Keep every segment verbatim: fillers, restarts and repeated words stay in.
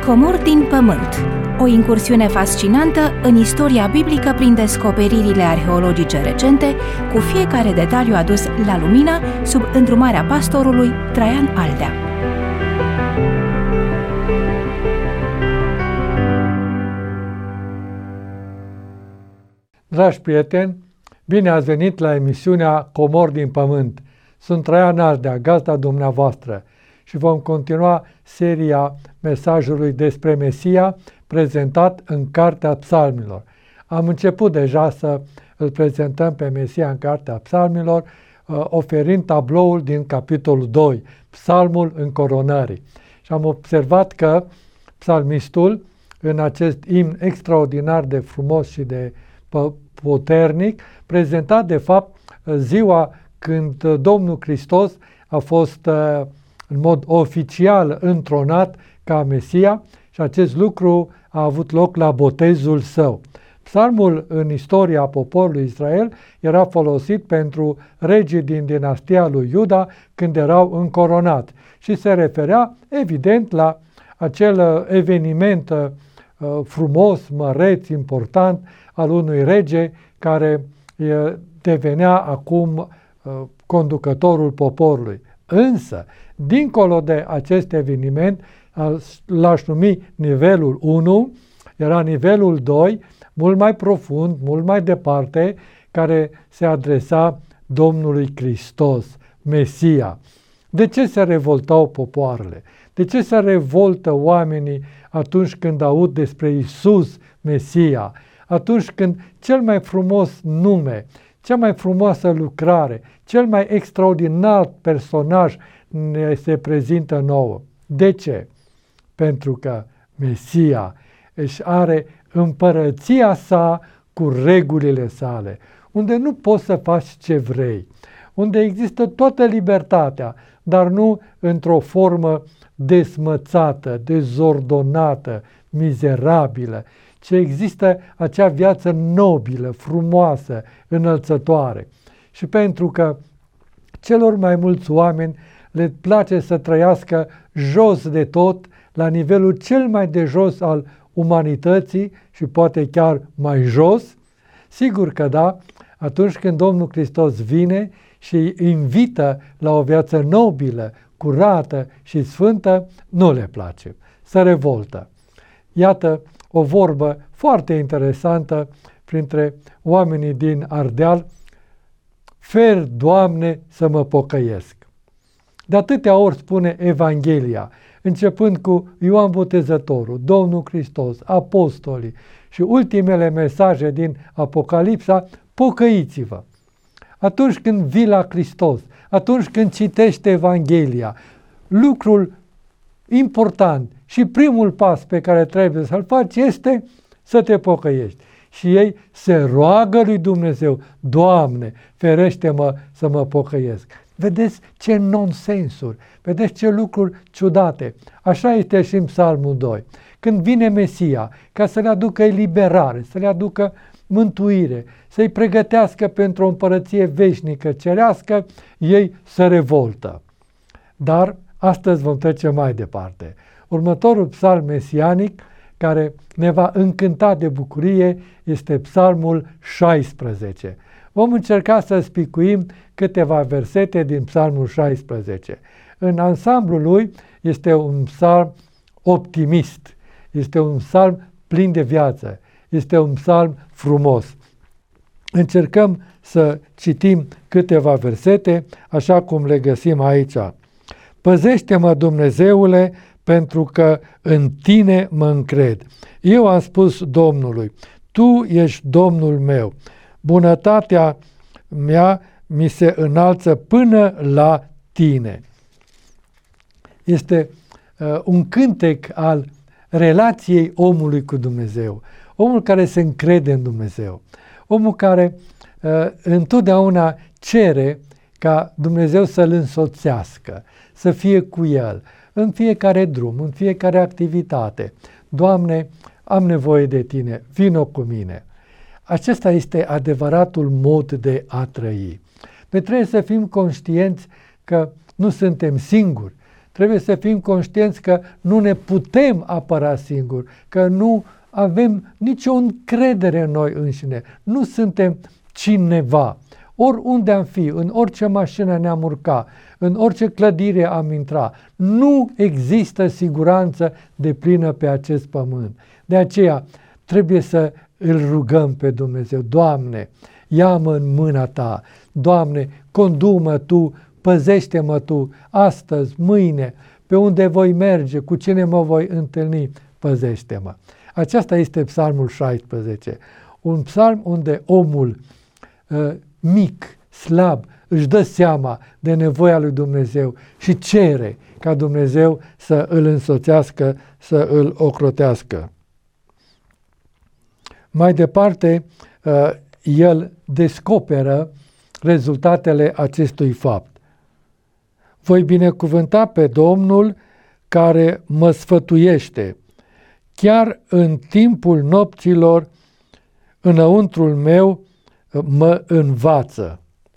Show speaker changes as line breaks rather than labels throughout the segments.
Comori din pământ. O incursiune fascinantă în istoria biblică prin descoperirile arheologice recente, cu fiecare detaliu adus la lumină sub îndrumarea pastorului Traian Aldea.
Dragi prieteni, bine ați venit la emisiunea Comori din pământ. Sunt Traian Aldea, gazda dumneavoastră, și vom continua seria mesajului despre Mesia prezentat în Cartea Psalmilor. Am început deja să îl prezentăm pe Mesia în Cartea Psalmilor, oferind tabloul din capitolul doi, Psalmul încoronării. Și am observat că psalmistul, în acest imn extraordinar de frumos și de puternic, prezenta de fapt ziua când Domnul Hristos a fost în mod oficial întronat ca Mesia și acest lucru a avut loc la botezul său. Psalmul în istoria poporului Israel era folosit pentru regii din dinastia lui Iuda când erau încoronați și se referea evident la acel eveniment uh, frumos, măreț, important al unui rege care uh, devenea acum uh, conducătorul poporului. Însă, dincolo de acest eveniment, l-aș numi nivelul unu, era nivelul doi, mult mai profund, mult mai departe, care se adresa Domnului Hristos, Mesia. De ce se revoltau popoarele? De ce se revoltă oamenii atunci când aud despre Iisus, Mesia? Atunci când cel mai frumos nume, cea mai frumoasă lucrare, cel mai extraordinar personaj ne se prezintă nouă. De ce? Pentru că Mesia își are împărăția sa cu regulile sale, unde nu poți să faci ce vrei, unde există toată libertatea, dar nu într-o formă desmățată, dezordonată, mizerabilă, ci există acea viață nobilă, frumoasă, înălțătoare. Și pentru că celor mai mulți oameni le place să trăiască jos de tot, la nivelul cel mai de jos al umanității și poate chiar mai jos, sigur că da, atunci când Domnul Hristos vine și îi invită la o viață nobilă, curată și sfântă, nu le place, se revoltă. Iată o vorbă foarte interesantă printre oamenii din Ardeal: fer, Doamne, să mă pocăiesc. De atâtea ori spune Evanghelia, începând cu Ioan Botezătorul, Domnul Hristos, apostolii și ultimele mesaje din Apocalipsa: pocăiți-vă. Atunci când vii la Hristos, atunci când citești Evanghelia, lucrul important și primul pas pe care trebuie să-l faci este să te pocăiești. Și ei se roagă lui Dumnezeu: Doamne, ferește-mă să mă pocăiesc. Vedeți ce nonsensuri, vedeți ce lucruri ciudate. Așa este și în Psalmul doi. Când vine Mesia ca să le aducă eliberare, să le aducă mântuire, să-i pregătească pentru o împărăție veșnică, cerească, ei se revoltă. Dar astăzi vom trece mai departe. Următorul psalm mesianic care ne va încânta de bucurie este Psalmul șaisprezece. Vom încerca să spicuim câteva versete din Psalmul șaisprezece. În ansamblul lui este un psalm optimist, este un psalm plin de viață, este un psalm frumos. Încercăm să citim câteva versete, așa cum le găsim aici. Păzește-mă, Dumnezeule, pentru că în tine mă încred. Eu am spus Domnului: tu ești Domnul meu. Bunătatea mea mi se înalță până la tine. Este uh, un cântec al relației omului cu Dumnezeu. Omul care se încrede în Dumnezeu. Omul care uh, întotdeauna cere ca Dumnezeu să-l însoțească, să fie cu el în fiecare drum, în fiecare activitate. Doamne, am nevoie de tine, vino cu mine. Acesta este adevăratul mod de a trăi. Noi trebuie să fim conștienți că nu suntem singuri, Trebuie să fim conștienți că nu ne putem apăra singuri, că nu avem nicio încredere în noi înșine. Nu suntem cineva. Oriunde am fi, în orice mașină ne-am urca, în orice clădire am intra, nu există siguranță deplină pe acest pământ. De aceea trebuie să îl rugăm pe Dumnezeu. Doamne, ia-mă în mâna Ta. Doamne, condu-mă Tu, păzește-mă Tu, astăzi, mâine, pe unde voi merge, cu cine mă voi întâlni, păzește-mă. Aceasta este Psalmul șaisprezece, un psalm unde omul uh, mic, slab, își dă seama de nevoia lui Dumnezeu și cere ca Dumnezeu să îl însoțească, să îl ocrotească. Mai departe, uh, el descoperă rezultatele acestui fapt. Voi binecuvânta pe Domnul care mă sfătuiește. Chiar în timpul nopților, înăuntrul meu mă învață.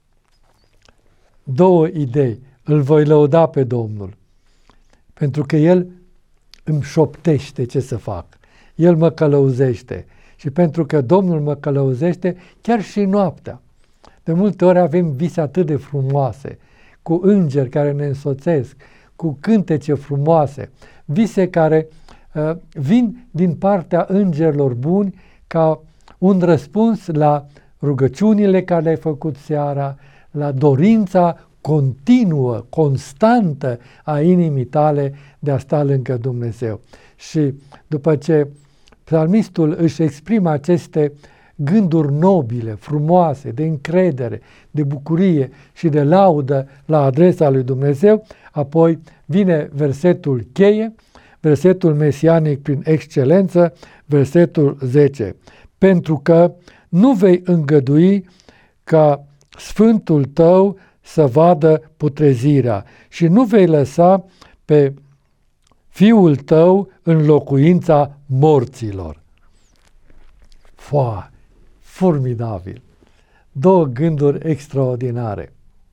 Două idei. Îl voi lăuda pe Domnul, pentru că El îmi șoptește ce să fac. El mă călăuzește. Și pentru că Domnul mă călăuzește, chiar și noaptea. De multe ori avem vise atât de frumoase, cu îngeri care ne însoțesc, cu cântece frumoase, vise care uh, vin din partea îngerilor buni ca un răspuns la rugăciunile care le-ai făcut seara, la dorința continuă, constantă a inimii tale de a sta lângă Dumnezeu. Și după ce psalmistul își exprimă aceste gânduri nobile, frumoase, de încredere, de bucurie și de laudă la adresa lui Dumnezeu, apoi vine versetul cheie, versetul mesianic prin excelență, versetul zece. Pentru că nu vei îngădui ca Sfântul tău să vadă putrezirea și nu vei lăsa pe Fiul tău în locuința morților. Foa, formidabil! Două gânduri extraordinare.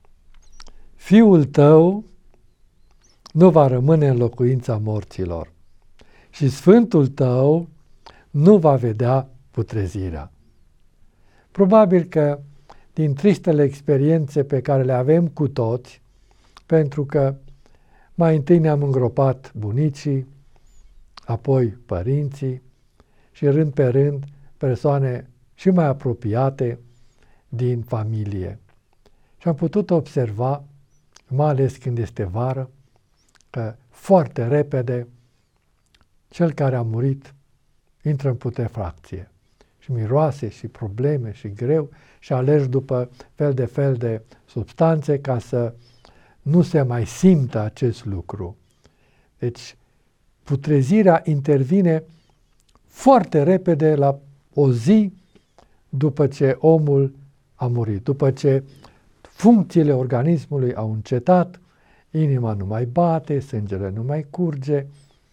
Fiul tău nu va rămâne în locuința morților și Sfântul tău nu va vedea putrezirea. Probabil că din tristele experiențe pe care le avem cu toți, pentru că mai întâi ne-am îngropat bunicii, apoi părinții și rând pe rând persoane și mai apropiate din familie. Și am putut observa, mai ales când este vară, că foarte repede cel care a murit intră în putrefacție și miroase și probleme și greu și alergi după fel de fel de substanțe ca să nu se mai simtă acest lucru. Deci putrezirea intervine foarte repede la o zi după ce omul a murit, după ce funcțiile organismului au încetat, inima nu mai bate, sângele nu mai curge,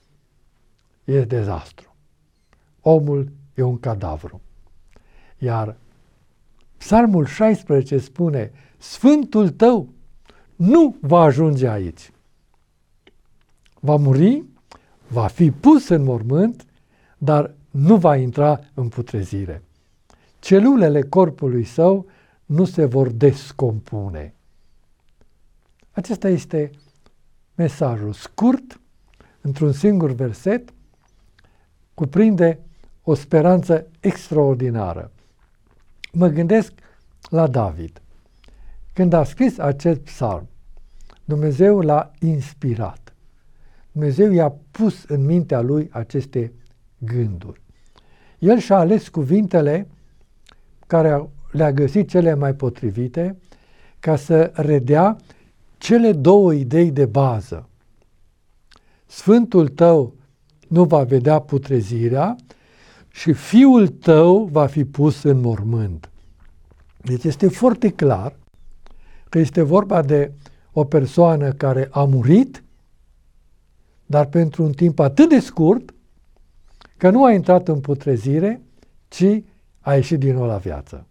e dezastru. Omul e un cadavru. Iar Psalmul șaisprezece spune, Sfântul tău nu va ajunge aici. Va muri, va fi pus în mormânt, dar nu va intra în putrezire. Celulele corpului său nu se vor descompune. Acesta este mesajul scurt, într-un singur verset, cuprinde o speranță extraordinară. Mă gândesc la David. Când a scris acest psalm, Dumnezeu l-a inspirat. Dumnezeu i-a pus în mintea lui aceste gânduri. El și-a ales cuvintele care le-a găsit cele mai potrivite ca să redea cele două idei de bază. Sfântul tău nu va vedea putrezirea și Fiul tău va fi pus în mormânt. Deci este foarte clar că este vorba de o persoană care a murit, dar pentru un timp atât de scurt că nu a intrat în putrezire, ci a ieșit din nou la viață.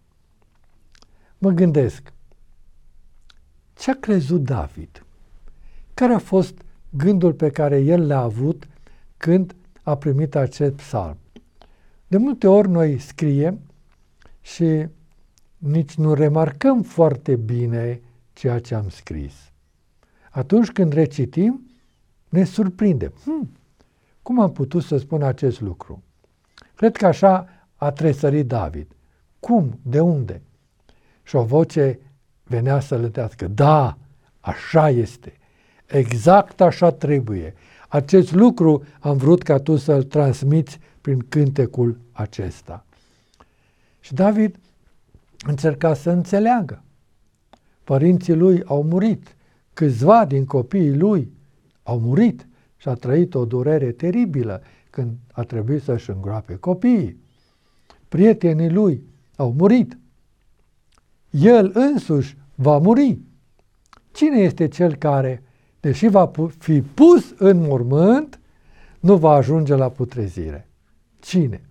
Mă gândesc, ce a crezut David? Care a fost gândul pe care el l-a avut când a primit acest psalm. De multe ori noi scriem și nici nu remarcăm foarte bine ceea ce am scris. Atunci când recitim, ne surprindem. Hmm, cum am putut să spun acest lucru? Cred că așa a tresărit David. Cum? De unde? Și o voce venea să lătească. Da, așa este. Exact așa trebuie. Acest lucru am vrut ca tu să-l transmiți prin cântecul acesta. Și David încerca să înțeleagă. Părinții lui au murit. Câțiva din copiii lui au murit și a trăit o durere teribilă când a trebuit să-și îngroape copiii. Prietenii lui au murit. El însuși va muri. Cine este cel care, deși va fi pus în mormânt, nu va ajunge la putrezire? Cine?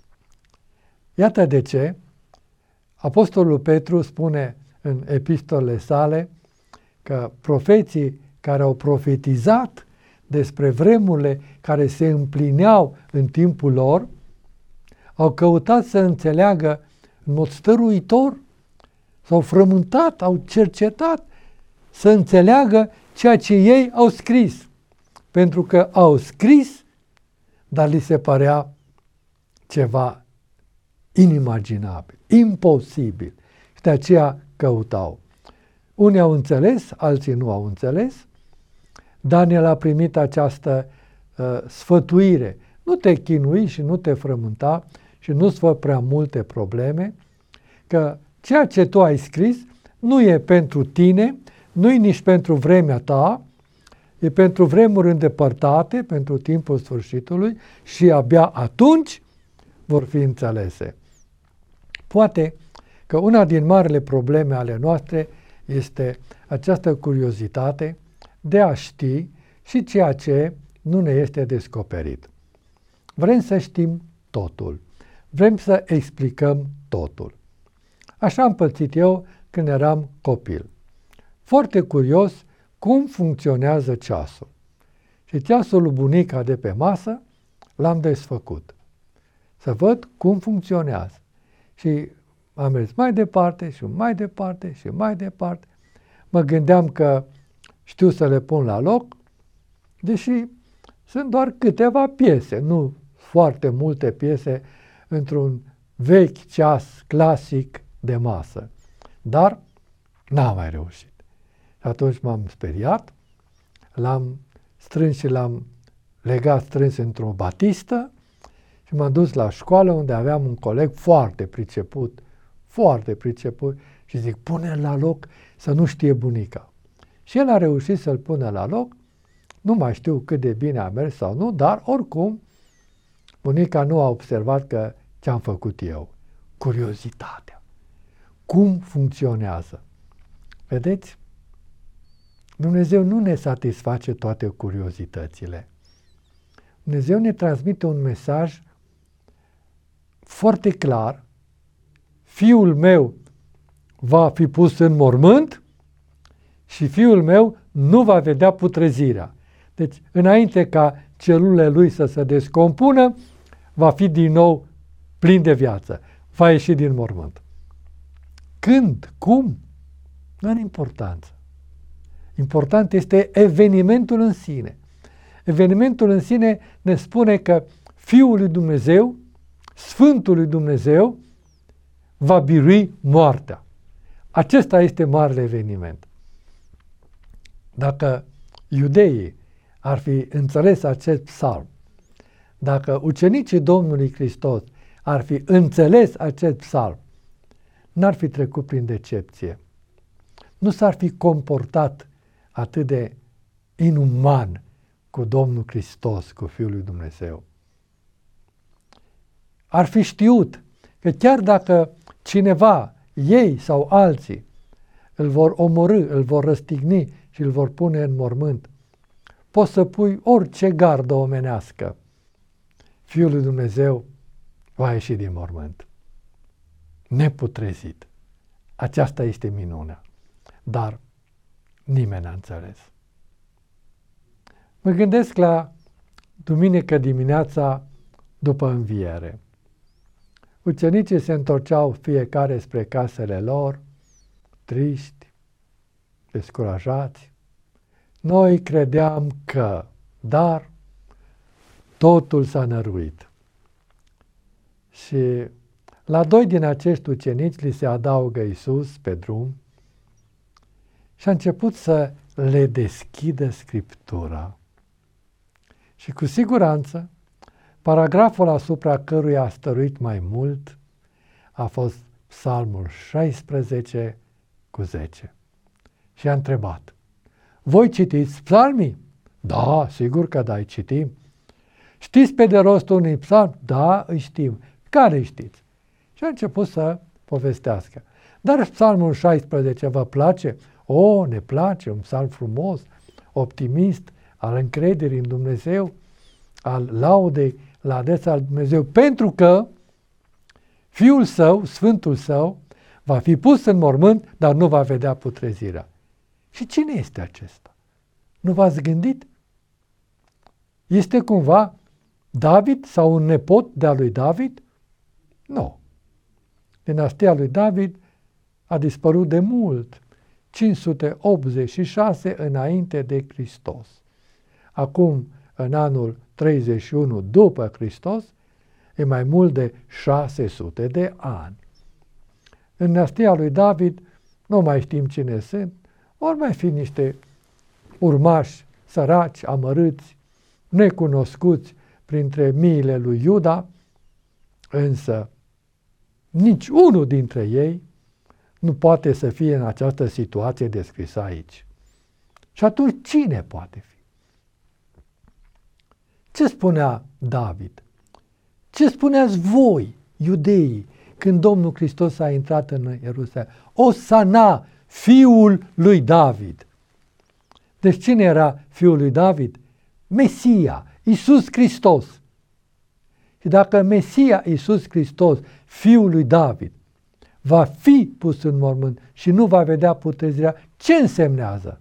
Iată de ce Apostolul Petru spune în epistolele sale că profeții care au profetizat despre vremurile care se împlineau în timpul lor, au căutat să înțeleagă în mod stăruitor, s-au frământat, au cercetat să înțeleagă ceea ce ei au scris. Pentru că au scris, dar li se părea ceva inimaginabil, imposibil. Și de aceea căutau. Unii au înțeles, alții nu au înțeles. Daniel a primit această uh, sfătuire. Nu te chinui și nu te frământa și nu-ți fă prea multe probleme, că ceea ce tu ai scris nu e pentru tine, nu e nici pentru vremea ta, e pentru vremuri îndepărtate, pentru timpul sfârșitului și abia atunci vor fi înțelese. Poate că una din marile probleme ale noastre este această curiozitate de a ști și ceea ce nu ne este descoperit. Vrem să știm totul. Vrem să explicăm totul. Așa am pățit eu când eram copil. Foarte curios cum funcționează ceasul. Și ceasul lui bunica de pe masă l-am desfăcut. Să văd cum funcționează. Și am mers mai departe și mai departe și mai departe. Mă gândeam că știu să le pun la loc, deși sunt doar câteva piese, nu foarte multe piese într-un vechi ceas clasic de masă. Dar n-am mai reușit. Și atunci m-am speriat, l-am strâns și l-am legat strâns într-o batistă și m-am dus la școală unde aveam un coleg foarte priceput, foarte priceput și zic, pune-l la loc să nu știe bunica. Și el a reușit să-l pună la loc, nu mai știu cât de bine a mers sau nu, dar oricum bunica nu a observat că ce-am făcut eu. Curiozitatea. Cum funcționează? Vedeți? Dumnezeu nu ne satisface toate curiozitățile. Dumnezeu ne transmite un mesaj foarte clar. Fiul meu va fi pus în mormânt și fiul meu nu va vedea putrezirea. Deci, înainte ca celulele lui să se descompună, va fi din nou plin de viață. Va ieși din mormânt. Când? Cum? Nu are importanță. Important este evenimentul în sine. Evenimentul în sine ne spune că Fiul lui Dumnezeu, Sfântul lui Dumnezeu, va birui moartea. Acesta este marele eveniment. Dacă iudeii ar fi înțeles acest psalm, dacă ucenicii Domnului Hristos ar fi înțeles acest psalm, n-ar fi trecut prin decepție. Nu s-ar fi comportat atât de inuman cu Domnul Hristos, cu Fiul lui Dumnezeu. Ar fi știut că chiar dacă cineva, ei sau alții, îl vor omorî, îl vor răstigni și îl vor pune în mormânt, poți să pui orice gardă omenească. Fiul lui Dumnezeu va ieși din mormânt. Neputrezit. Aceasta este minunea. Dar nimeni n-a înțeles. Mă gândesc la duminică dimineața după înviere. Ucenicii se întorceau fiecare spre casele lor, triști, descurajați. Noi credeam că, dar totul s-a năruit. Și la doi din acești ucenici li se adaugă Iisus pe drum și a început să le deschidă Scriptura. Și cu siguranță, paragraful asupra căruia a stăruit mai mult a fost Psalmul șaisprezece cu zece. Și a întrebat: voi citiți psalmii? Da, sigur că da, îi citim. Știți pe de rost unui psalm? Da, îi știm. Care știți? Și a început să povestească. Dar psalmul șaisprezece vă place? O, ne place, un psalm frumos, optimist, al încrederii în Dumnezeu, al laudei la adresa lui Dumnezeu, pentru că Fiul Său, Sfântul Său, va fi pus în mormânt, dar nu va vedea putrezirea. Și cine este acesta? Nu v-ați gândit? Este cumva David sau un nepot de-a lui David? Nu. Dinastia lui David a dispărut de mult, cinci sute optzeci și șase înainte de Hristos. Acum, în anul treizeci și unu după Hristos, e mai mult de șase sute de ani. În dinastia lui David nu mai știm cine sunt, ori mai fi niște urmași săraci, amărâți, necunoscuți printre miile lui Iuda, însă nici unul dintre ei nu poate să fie în această situație descrisă aici. Și atunci cine poate fi? Ce spunea David? Ce spuneați voi, iudeii, când Domnul Hristos a intrat în Ierusalim? Osana, fiul lui David. Deci cine era fiul lui David? Mesia, Iisus Hristos. Și dacă Mesia, Iisus Hristos, fiul lui David, va fi pus în mormânt și nu va vedea putrezirea, ce însemnează?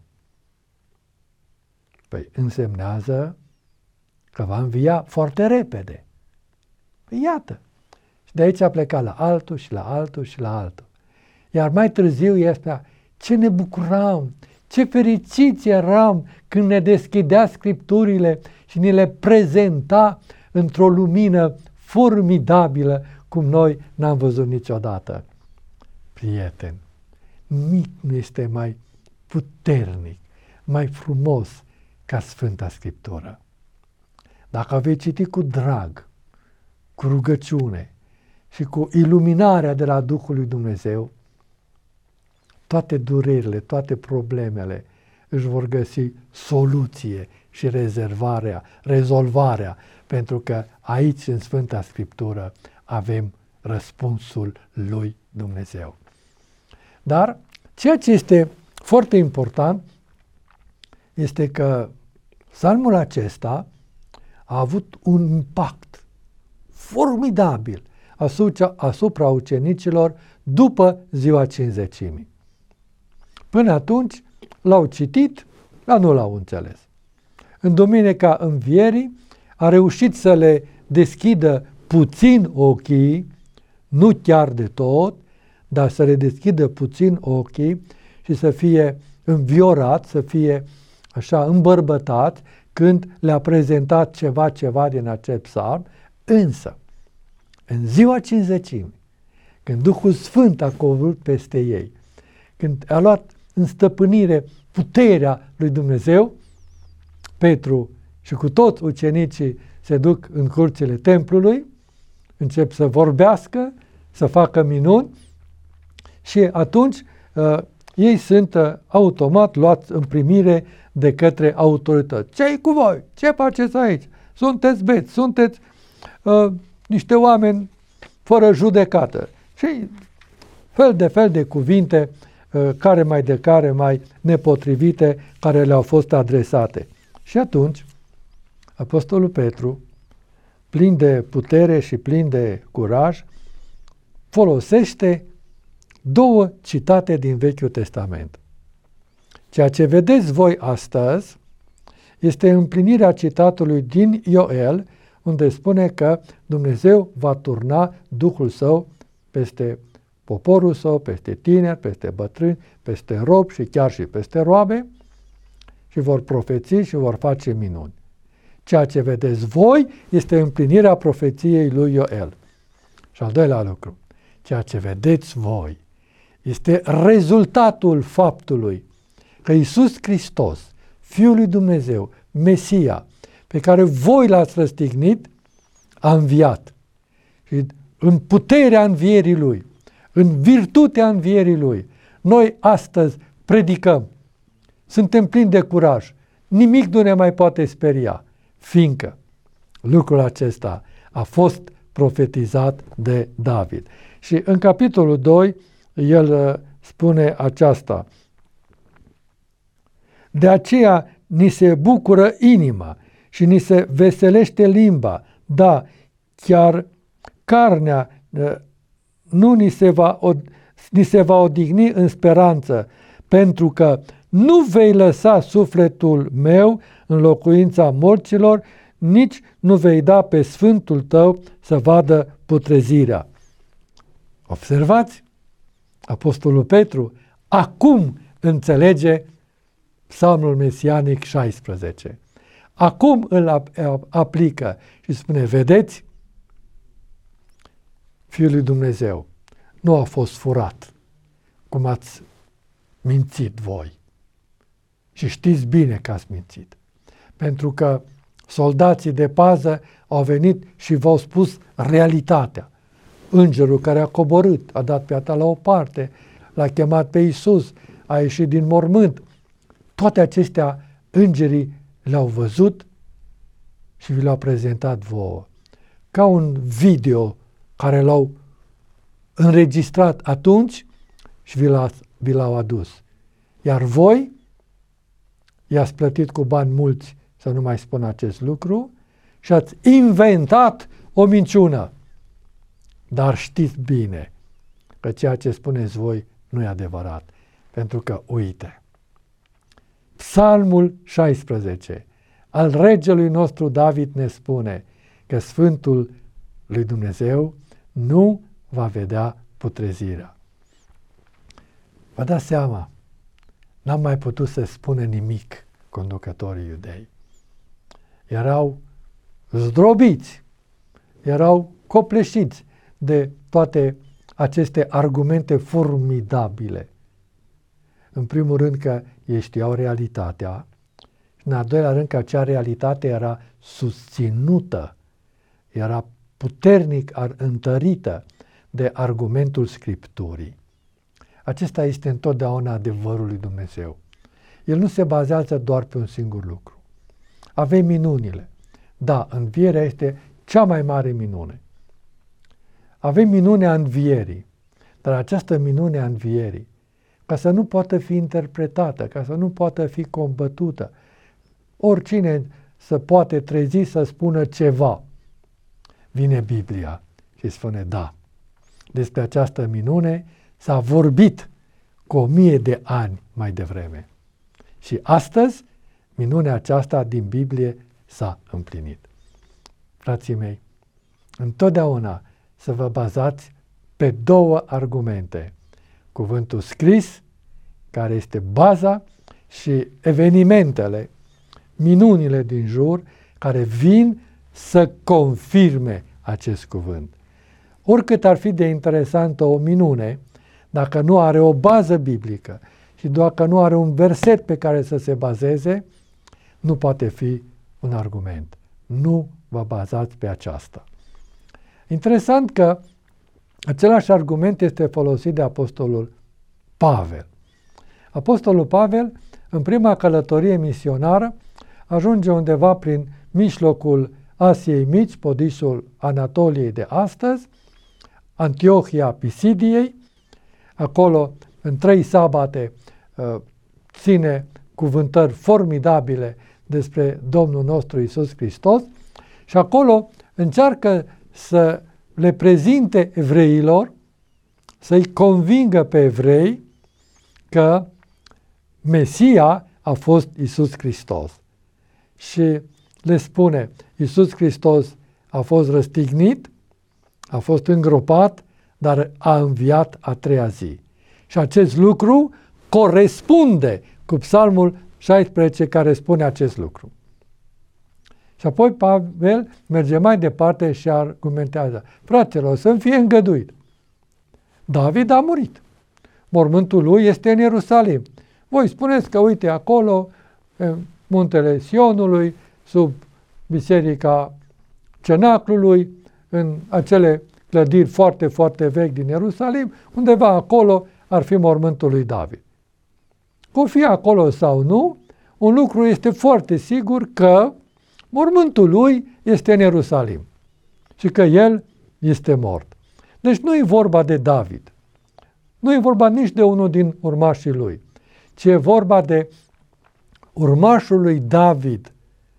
Păi însemnează că va învia foarte repede. Păi iată. Și de aici a plecat la altul și la altul și la altul. Iar mai târziu este: ce ne bucuram, ce fericiți eram când ne deschidea Scripturile și ni le prezenta într-o lumină formidabilă cum noi n-am văzut niciodată. Prieten, nimic nu este mai puternic, mai frumos ca Sfânta Scriptură. Dacă vei citi cu drag, cu rugăciune și cu iluminarea de la Duhul lui Dumnezeu, toate durerile, toate problemele își vor găsi soluție și rezervarea, rezolvarea, pentru că aici, în Sfânta Scriptură, avem răspunsul lui Dumnezeu. Dar ceea ce este foarte important este că psalmul acesta a avut un impact formidabil asupra, asupra ucenicilor după ziua Cincizecimii. Până atunci l-au citit, dar nu l-au înțeles. În duminica învierii a reușit să le deschidă puțin ochii, nu chiar de tot, dar să le deschidă puțin ochii și să fie înviorat, să fie așa îmbărbătat când le-a prezentat ceva, ceva din acest psalm. Însă, în ziua Cincizecimii, când Duhul Sfânt a coborât peste ei, când a luat în stăpânire puterea lui Dumnezeu, Petru și cu toți ucenicii se duc în curțile templului, încep să vorbească, să facă minuni și atunci uh, ei sunt uh, automat luați în primire de către autorități. Ce-i cu voi? Ce faceți aici? Sunteți beți, sunteți uh, niște oameni fără judecată. Și fel de fel de cuvinte uh, care mai de care mai nepotrivite care le-au fost adresate. Și atunci Apostolul Petru, plin de putere și plin de curaj, folosește două citate din Vechiul Testament. Ceea ce vedeți voi astăzi este împlinirea citatului din Ioel, unde spune că Dumnezeu va turna Duhul Său peste poporul Său, peste tineri, peste bătrâni, peste robi și chiar și peste roabe și vor profeți și vor face minuni. Ceea ce vedeți voi este împlinirea profeției lui Ioel. Și al doilea lucru, ceea ce vedeți voi este rezultatul faptului că Iisus Hristos, Fiul lui Dumnezeu, Mesia, pe care voi l-ați răstignit, a înviat. Și în puterea învierii Lui, în virtutea învierii Lui, noi astăzi predicăm. Suntem plini de curaj. Nimic nu ne mai poate speria, fiindcă lucrul acesta a fost profetizat de David. Și în capitolul doi, el spune aceasta: de aceea ni se bucură inima și ni se veselește limba, da, chiar carnea nu ni se va, ni se va odihni în speranță, pentru că nu vei lăsa sufletul meu în locuința morților, nici nu vei da pe Sfântul tău să vadă putrezirea. Observați? Apostolul Petru acum înțelege Psalmul Mesianic șaisprezece. Acum îl aplică și spune: vedeți, Fiul lui Dumnezeu nu a fost furat, cum ați mințit voi. Și știți bine că ați mințit. Pentru că soldații de pază au venit și v-au spus realitatea. Îngerul care a coborât, a dat piatra la o parte, l-a chemat pe Iisus, a ieșit din mormânt. Toate acestea îngerii le-au văzut și vi l-au prezentat vouă. Ca un video care l-au înregistrat atunci și vi, l-a, vi l-au adus. Iar voi i-ați plătit cu bani mulți, să nu mai spun acest lucru, și ați inventat o minciună. Dar știți bine că ceea ce spuneți voi nu e adevărat. Pentru că, uite, Psalmul șaisprezece al regelui nostru David ne spune că Sfântul lui Dumnezeu nu va vedea putrezirea. Vă dați seama, n-am mai putut să spună nimic conducătorii iudei. Erau zdrobiți, erau copleșiți de toate aceste argumente formidabile. În primul rând că ei știau realitatea și în al doilea rând că acea realitate era susținută, era puternic întărită de argumentul Scripturii. Acesta este întotdeauna adevărul lui Dumnezeu. El nu se bazează doar pe un singur lucru. Avem minunile. Da, învierea este cea mai mare minune. Avem minunea învierii, dar această minune a învierii, ca să nu poată fi interpretată, ca să nu poată fi combătută, oricine să poate trezi să spună ceva, vine Biblia și spune: da, despre această minune s-a vorbit cu o mie de ani mai devreme. Și astăzi, minunea aceasta din Biblie s-a împlinit. Frații mei, întotdeauna să vă bazați pe două argumente. Cuvântul scris, care este baza, și evenimentele, minunile din jur, care vin să confirme acest cuvânt. Oricât ar fi de interesantă o minune, dacă nu are o bază biblică și dacă nu are un verset pe care să se bazeze, nu poate fi un argument. Nu vă bazați pe aceasta. Interesant că același argument este folosit de Apostolul Pavel. Apostolul Pavel, în prima călătorie misionară, ajunge undeva prin mijlocul Asiei Mici, podișul Anatoliei de astăzi, Antiohia Pisidiei. Acolo, în trei sabate, ține cuvântări formidabile despre Domnul nostru Iisus Hristos și acolo încearcă să le prezinte evreilor, să-i convingă pe evrei că Mesia a fost Iisus Hristos. și le spune, Iisus Hristos a fost răstignit, a fost îngropat, dar a înviat a treia zi. Și acest lucru corespunde cu Psalmul șaisprezece care spune acest lucru. Și apoi Pavel merge mai departe și argumentează, fraților, să-mi fie îngăduit. David a murit. Mormântul lui este în Ierusalim. Voi spuneți că, uite, acolo, în muntele Sionului, sub biserica Cenaclului, în acele clădiri foarte, foarte vechi din Ierusalim, undeva acolo ar fi mormântul lui David. Cu fi acolo sau nu, un lucru este foarte sigur că mormântul lui este în Ierusalim și că el este mort. Deci nu e vorba de David, nu e vorba nici de unul din urmașii lui, ci e vorba de urmașul lui David,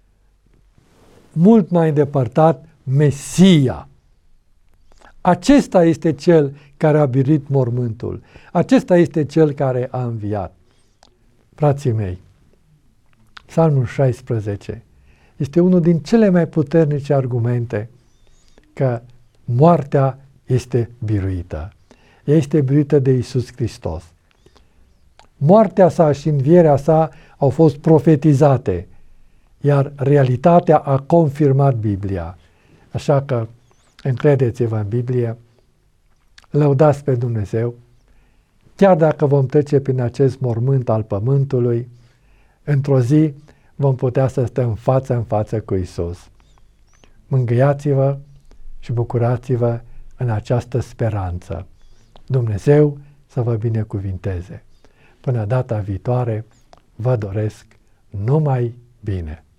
mult mai îndepărtat, Mesia. Acesta este cel care a biruit mormântul. Acesta este cel care a înviat. Frații mei, Psalmul șaisprezece este unul din cele mai puternice argumente că moartea este biruită. Ea este biruită de Iisus Hristos. Moartea sa și învierea sa au fost profetizate, iar realitatea a confirmat Biblia. Așa că încredeți-vă în Biblie, lăudați pe Dumnezeu, chiar dacă vom trece prin acest mormânt al pământului, într-o zi vom putea să stăm față în față cu Iisus. Mângâiați-vă și bucurați-vă în această speranță. Dumnezeu să vă binecuvinteze. Până data viitoare, vă doresc numai bine.